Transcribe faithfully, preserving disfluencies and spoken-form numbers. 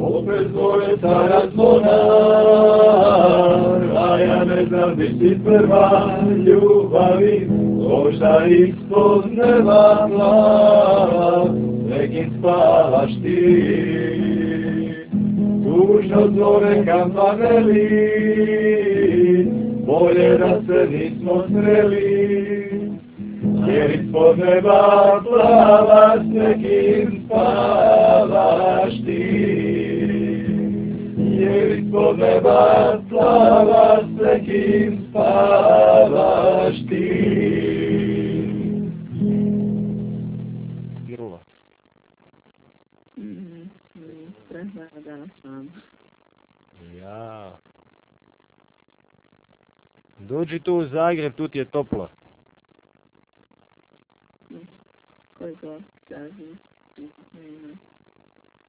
Opet zvoje cara zvona, a ja ne znam di si prva ljubavi, možda ispod neba plava, nekim spavaš ti. Tužno zvone kampaneli, bolje da se nismo sreli, jer ispod neba plava s nekim spavaš ti. Jer ispod neba plava s nekim spavaš ti. Grula. Mm, Preznao danas sam. Ja. Dođi tu u Zagreb, tu ti je toplo. Koliko traži?